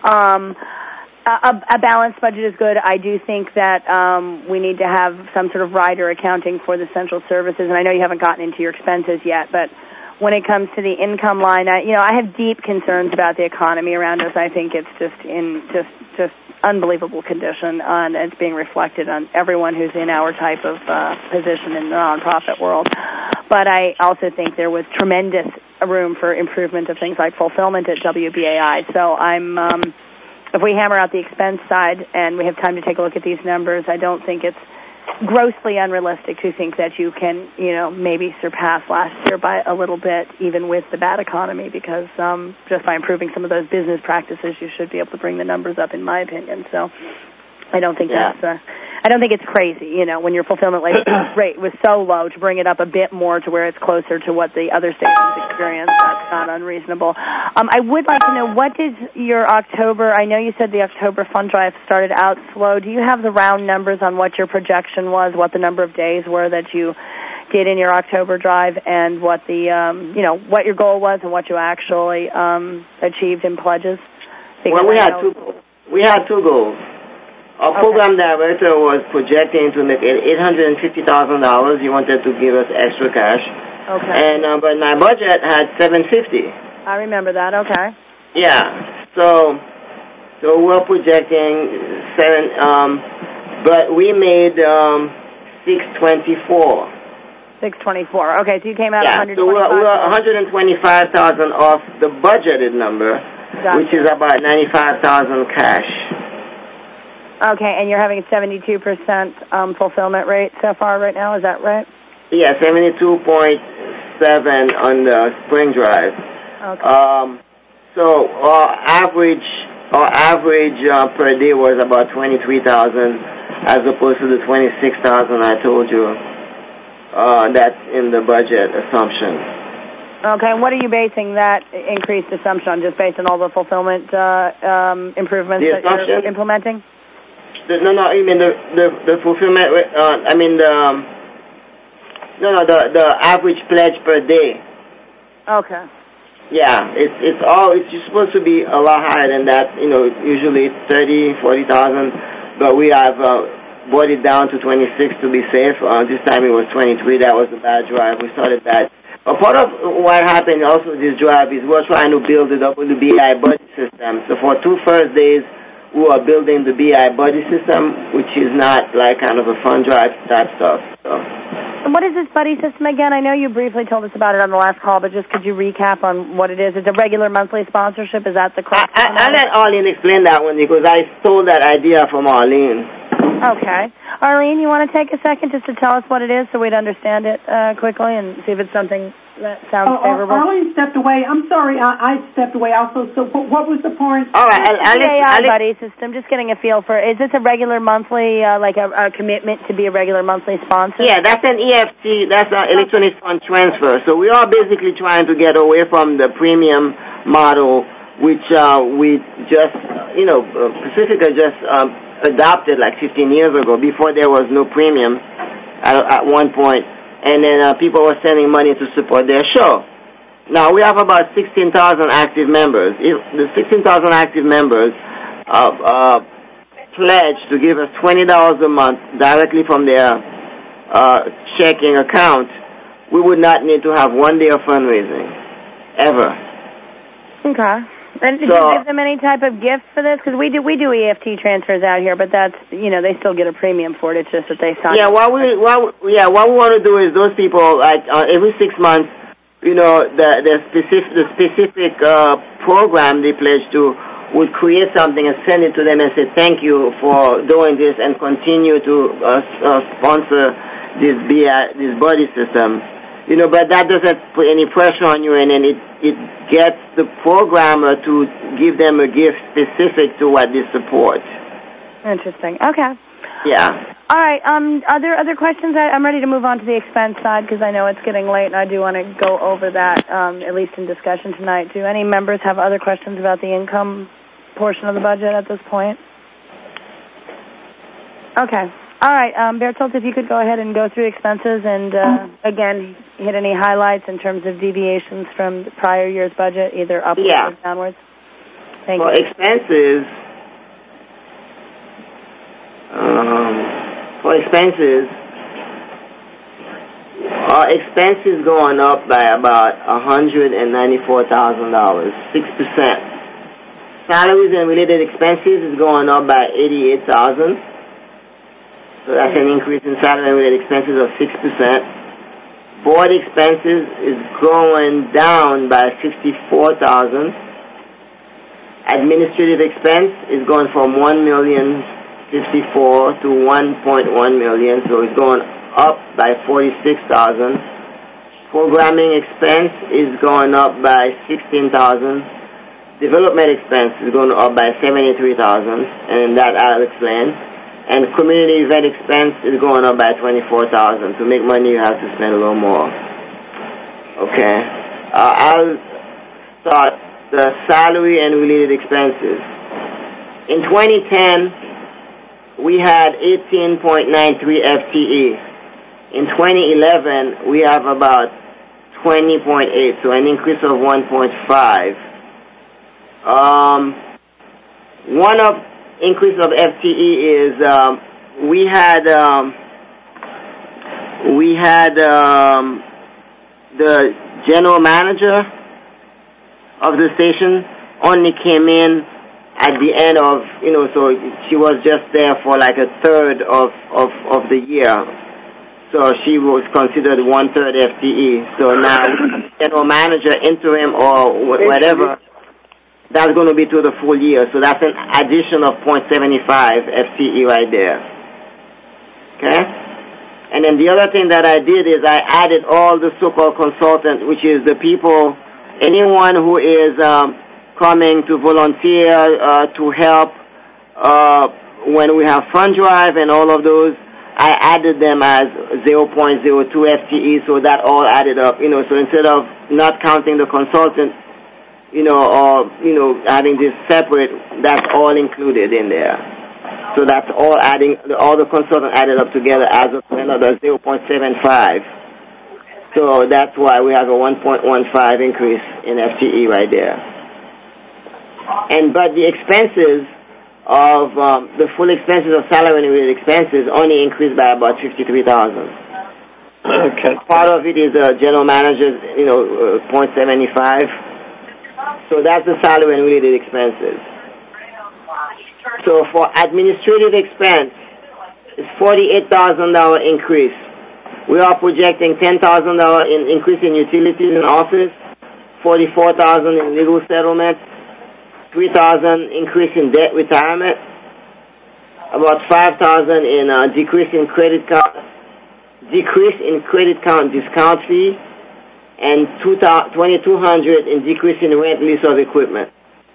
a balanced budget is good. I do think that we need to have some sort of rider accounting for the central services, and I know you haven't gotten into your expenses yet, but when it comes to the income line, I have deep concerns about the economy around us. I think it's just in just unbelievable condition, and it's being reflected on everyone who's in our type of position in the nonprofit world. But I also think there was tremendous room for improvement of things like fulfillment at WBAI. So if we hammer out the expense side and we have time to take a look at these numbers, I don't think it's grossly unrealistic to think that you can, maybe surpass last year by a little bit, even with the bad economy, because just by improving some of those business practices, you should be able to bring the numbers up, in my opinion. So I don't think I don't think it's crazy, when your fulfillment rate was so low, to bring it up a bit more to where it's closer to what the other stations experience. That's not unreasonable. I would like to know, what did your October, I know you said the October fund drive started out slow. Do you have the round numbers on what your projection was, what the number of days were that you did in your October drive and what the what your goal was and what you actually achieved in pledges? Because well, we had two goals. Our program director was projecting to make $850,000. He wanted to give us extra cash. Okay. And but my budget had $750,000. I remember that. Okay. Yeah. So we're projecting but we made $624,000. $624,000. Okay, so you came out $125,000. So we're $125,000 off the budgeted number, Gotcha. Which is about $95,000 cash. Okay, and you're having a 72% fulfillment rate so far right now. Is that right? Yeah, 72.7 on the spring drive. Okay. So our average per day was about 23,000, as opposed to the 26,000 I told you. That's in the budget assumption. Okay, and what are you basing that increased assumption on? Just based on all the fulfillment improvements that you're implementing? I mean the fulfillment. The average pledge per day. Okay. Yeah, it's supposed to be a lot higher than that. Usually 30,000, 40,000, but we have brought it down to 26 to be safe. This time it was 23. That was a bad drive. We started that. But part of what happened also this drive is we're trying to build the WBI buddy system. So for 2 first days, we are building the BI buddy system, which is not like kind of a fun drive type stuff. So. And what is this buddy system again? I know you briefly told us about it on the last call, but just could you recap on what it is? It's a regular monthly sponsorship. Is that the correct? I let Arlene explain that one because I stole that idea from Arlene. Okay. Arlene, you want to take a second just to tell us what it is so we'd understand it quickly and see if it's something that sounds favorable? Arlene stepped away. I'm sorry, I stepped away also. So what was the point? All right. AI buddy system, just getting a feel for, is this a regular monthly, like a commitment to be a regular monthly sponsor? Yeah, that's an EFT. That's an electronic fund transfer. So we are basically trying to get away from the premium model, which we just, Pacifica just adopted like 15 years ago, before there was no premium at one point, and then people were sending money to support their show. Now we have about 16,000 active members. If the 16,000 active members pledge to give us $20 a month directly from their checking account, we would not need to have 1 day of fundraising ever. Okay. And did you give them any type of gift for this? Because we do EFT transfers out here, but that's they still get a premium for it. It's just that they sign. Yeah, what we want to do is those people like every 6 months, the specific program they pledge to would create something and send it to them and say thank you for doing this and continue to sponsor this buddy system. But that doesn't put any pressure on you, and then it gets the programmer to give them a gift specific to what they support. Interesting. Okay. Yeah. All right. Are there other questions? I'm ready to move on to the expense side because I know it's getting late, and I do want to go over that at least in discussion tonight. Do any members have other questions about the income portion of the budget at this point? Okay. All right, Bertolt, if you could go ahead and go through expenses and, again, hit any highlights in terms of deviations from the prior year's budget, either upwards or downwards. Thank you. Expenses, our expenses going up by about $194,000, 6%. Salaries and related expenses is going up by $88,000. So that's an increase in salary and related expenses of 6%. Board expenses is going down by $54,000. Administrative expense is going from $1,054,000 to $1.1 million, so it's going up by $46,000. Programming expense is going up by $16,000. Development expense is going up by $73,000, and that I'll explain. And community event expense is going up by $24,000. To make money, you have to spend a little more. Okay. I'll start the salary and related expenses. In 2010, we had 18.93 FTE. In 2011, we have about 20.8, so an increase of 1.5. One of increase of FTE is we had the general manager of the station only came in at the end of, so she was just there for like a third of the year. So she was considered 1/3 FTE. So now general manager, interim, or whatever, that's going to be to the full year. So that's an addition of 0.75 FTE right there. Okay? And then the other thing that I did is I added all the so-called consultants, which is the people, anyone who is coming to volunteer to help when we have fund drive and all of those. I added them as 0.02 FTE, so that all added up. So instead of not counting the consultant, or having this separate, that's all included in there. So that's all all the consultants added up together as another 0.75. So that's why we have a 1.15 increase in FTE right there. But the expenses of the full expenses of salary and related expenses only increased by about $53,000. Okay. Part of it is general manager's, 0.75. So that's the salary and related expenses. So for administrative expense, it's $48,000 increase. We are projecting $10,000 increase in utilities in office, $44,000 in legal settlement, $3,000 increase in debt retirement, about $5,000 in decrease in credit count discount fee, and $2,200 in decrease in rent lease of equipment.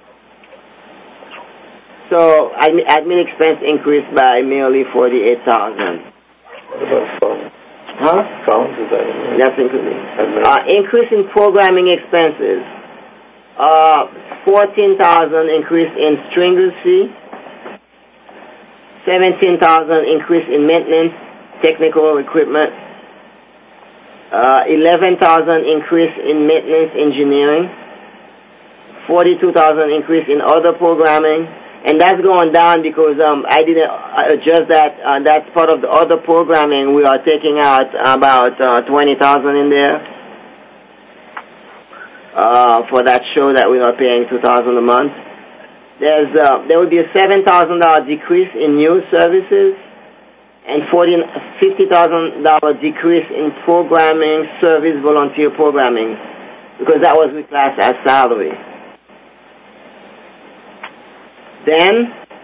So admin expense increased by merely $48,000. What about phones? Huh? Phones, is that in there? That's included. Increase in programming expenses. $14,000 increase in stringers fee. $17,000 increase in maintenance, technical equipment. $11,000 increase in maintenance engineering. $42,000 increase in other programming. And that's going down because I didn't adjust that. That's part of the other programming. We are taking out about $20,000 in there for that show that we are paying $2,000 a month. There will be a $7,000 decrease in news services and $50,000 decrease in programming service volunteer programming because that was reclassed as salary. Then,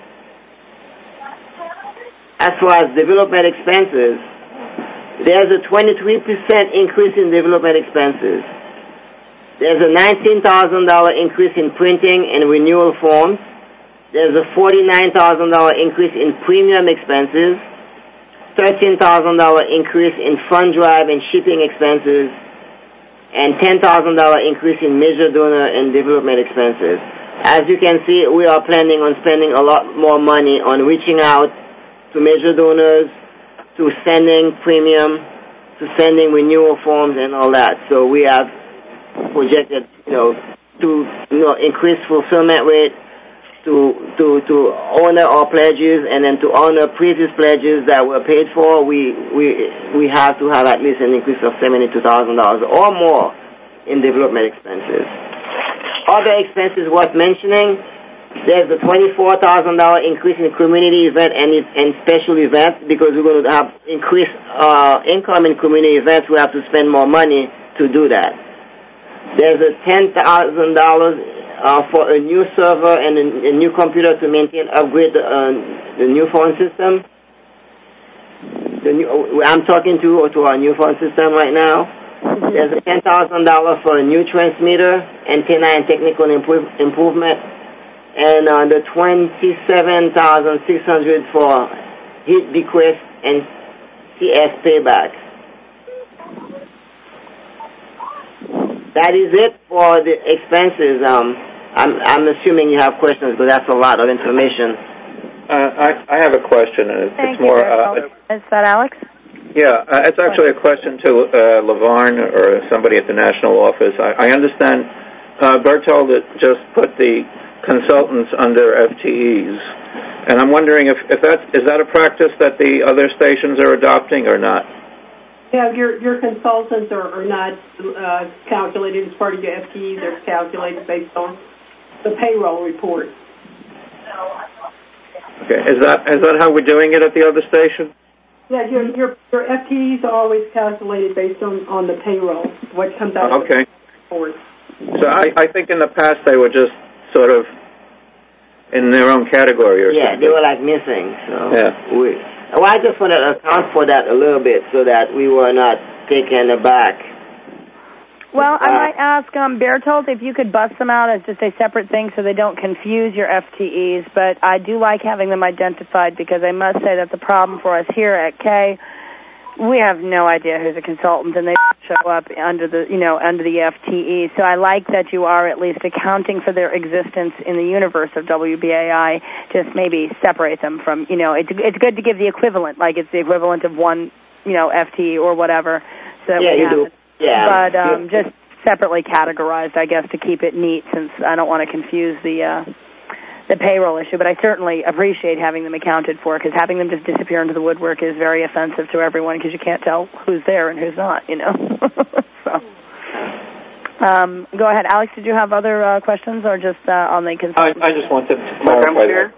as far as development expenses, there's a 23% increase in development expenses. There's a $19,000 increase in printing and renewal forms. There's a $49,000 increase in premium expenses, $13,000 increase in fund drive and shipping expenses, and $10,000 increase in major donor and development expenses. As you can see, we are planning on spending a lot more money on reaching out to major donors, to sending premium, to sending renewal forms and all that. So we have projected, to increase fulfillment rate, to honor our pledges, and then to honor previous pledges that were paid for. We have to have at least an increase of $72,000 or more in development expenses. Other expenses worth mentioning, there's a $24,000 increase in community event and special events because we're going to have increased income in community events. We have to spend more money to do that. There's a $10,000 for a new server and a new computer to upgrade the new phone system. I'm talking to our new phone system right now. There's a $10,000 for a new transmitter, antenna and technical improvement, and the $27,600 for heat bequest and CS payback. That is it for the expenses. I'm assuming you have questions, but that's a lot of information. I have a question, and it's Thank more. you, is that Alex? Yeah, it's actually a question to LaVarn or somebody at the national office. I understand Berthold just put the consultants under FTEs, and I'm wondering if is that a practice that the other stations are adopting or not? Yeah, your consultants are not calculated as part of your FTE. They're calculated based on the payroll report. Okay, is that how we're doing it at the other station? Yeah, your FTEs are always calculated based on the payroll, what comes out of the report. So I think in the past they were just sort of in their own category or something. Yeah, they were like missing. So yeah. I just want to account for that a little bit so that we were not taken aback. Well, I might ask Berthold if you could bust them out as just a separate thing so they don't confuse your FTEs, but I do like having them identified because I must say that the problem for us here at K, we have no idea who's a consultant, and they show up under the FTE. So I like that you are at least accounting for their existence in the universe of WBAI. Just maybe separate them from, it's good to give the equivalent, like it's the equivalent of one, FTE or whatever. So that we have it. Yeah. But just separately categorized, I guess, to keep it neat, since I don't want to confuse the payroll issue. But I certainly appreciate having them accounted for, because having them just disappear into the woodwork is very offensive to everyone, because you can't tell who's there and who's not, So, go ahead, Alex. Did you have other questions, or just on the consultant? I just wanted to clarify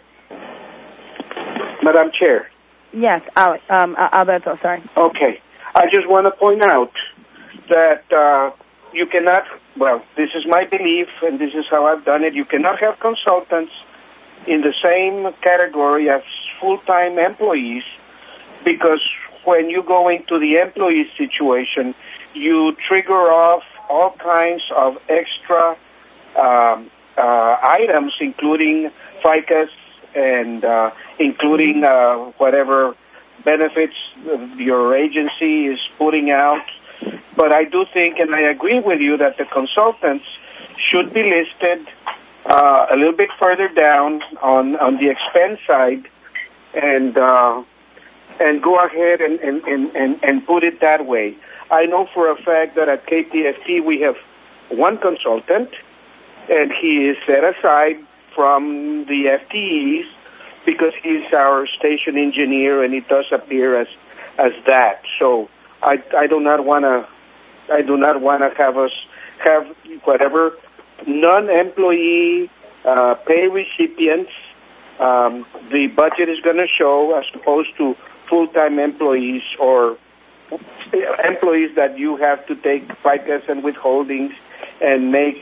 Madam Chair. Yes, Alex. Alberto. Sorry. Okay. I just want to point out that you cannot, this is my belief, and this is how I've done it, you cannot have consultants in the same category as full-time employees, because when you go into the employee situation, you trigger off all kinds of extra items, including FICAs and including whatever benefits your agency is putting out. But I do think, and I agree with you, that the consultants should be listed a little bit further down on the expense side, and go ahead and put it that way. I know for a fact that at KPFT we have one consultant, and he is set aside from the FTEs because he's our station engineer, and he does appear as that. So I do not want to have us have whatever non-employee pay recipients the budget is going to show, as opposed to full-time employees or employees that you have to take FICAs and withholdings and make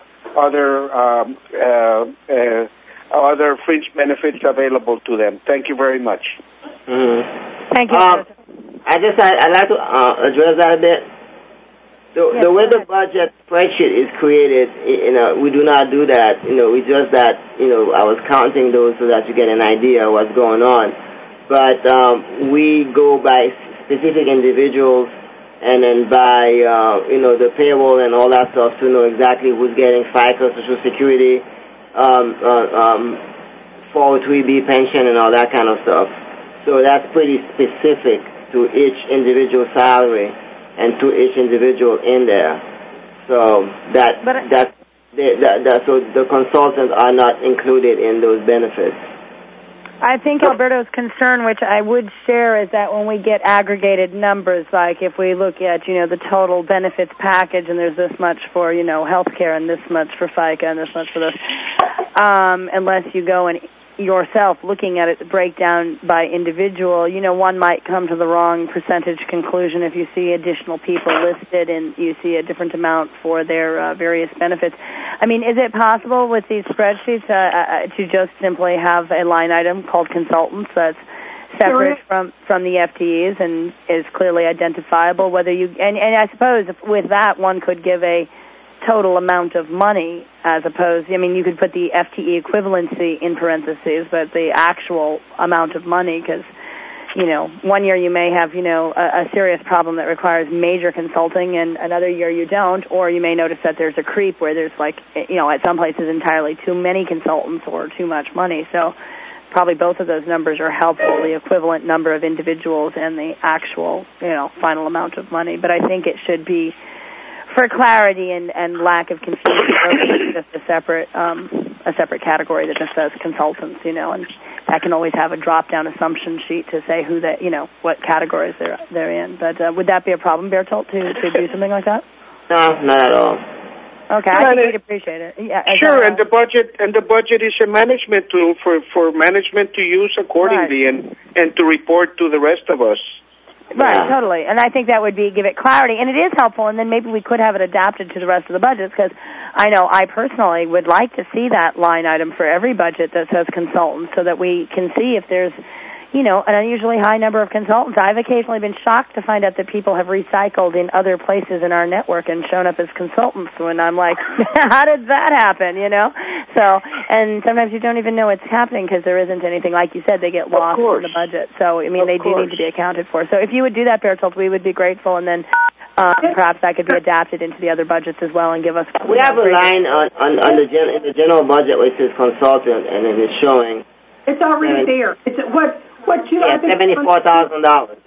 other fringe benefits available to them. Thank you very much. Mm-hmm. Thank you. I'd like to address that a bit. The way the budget spreadsheet is created, we do not do that. We just that, I was counting those so that you get an idea of what's going on. But we go by specific individuals and then by, the payroll and all that stuff to know exactly who's getting FICA, Social Security, 403B pension and all that kind of stuff. So that's pretty specific to each individual salary and to each individual in there. So so the consultants are not included in those benefits. I think Alberto's concern, which I would share, is that when we get aggregated numbers, like if we look at, the total benefits package, and there's this much for, health care and this much for FICA and this much for this, unless you go and yourself looking at it, the breakdown by individual, one might come to the wrong percentage conclusion if you see additional people listed and you see a different amount for their various benefits. I mean, is it possible with these spreadsheets to just simply have a line item called consultants that's separate from the FTEs and is clearly identifiable? Whether you and I suppose with that one could give a total amount of money as opposed, you could put the FTE equivalency in parentheses, but the actual amount of money, because, 1 year you may have, a serious problem that requires major consulting, and another year you don't, or you may notice that there's a creep where there's at some places entirely too many consultants or too much money. So probably both of those numbers are helpful, the equivalent number of individuals and the actual, final amount of money. But I think it should be, for clarity and lack of confusion, just a separate category that just says consultants, and that can always have a drop-down assumption sheet to say who that, what categories they're in. But would that be a problem, Bertolt, to do something like that? No, not at all. Okay, I think we'd appreciate it. Yeah, sure, and the budget is a management tool for management to use accordingly, right, and to report to the rest of us. Right, totally. And I think that would give it clarity, and it is helpful, and then maybe we could have it adapted to the rest of the budgets, because I know I personally would like to see that line item for every budget that says consultants, so that we can see if there's, an unusually high number of consultants. I've occasionally been shocked to find out that people have recycled in other places in our network and shown up as consultants, when I'm like, how did that happen, So, and sometimes you don't even know it's happening because there isn't anything. Like you said, they get lost in the budget. So, they do need to be accounted for. So if you would do that, Bertolt, we would be grateful, and then perhaps that could be adapted into the other budgets as well and give us... We have a line in the general budget which says consultant, and it is showing... It's already there. It's what you... Yeah, $74,000.